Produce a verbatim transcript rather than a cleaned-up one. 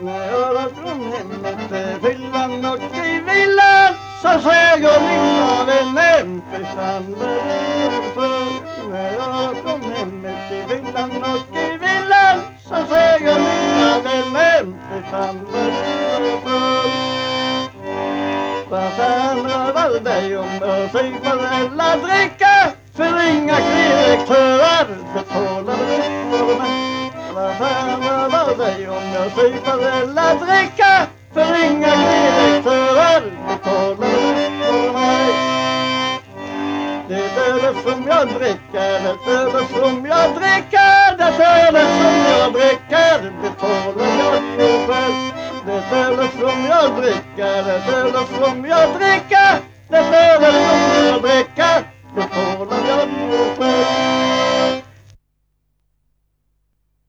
När jag hör från hemmet till villan och i villan så säger lilla vännen försandar för. När jag hör från hemmet till villan och i villan så säger lilla vännen försandar för. Vad fan rör dig om jag super eller dricka? För inga direktörer betalar för mig. Vad fan rör dig om jag super eller dricka? För inga direktörer betalar för mig. Det är det som jag dricker, det är det som jag dricker, det är det som jag dricker, betalar jag ju själv. Det är det som jag dricker, det är det som jag dricker, det är det som jag dricker, betalar jag ju själv.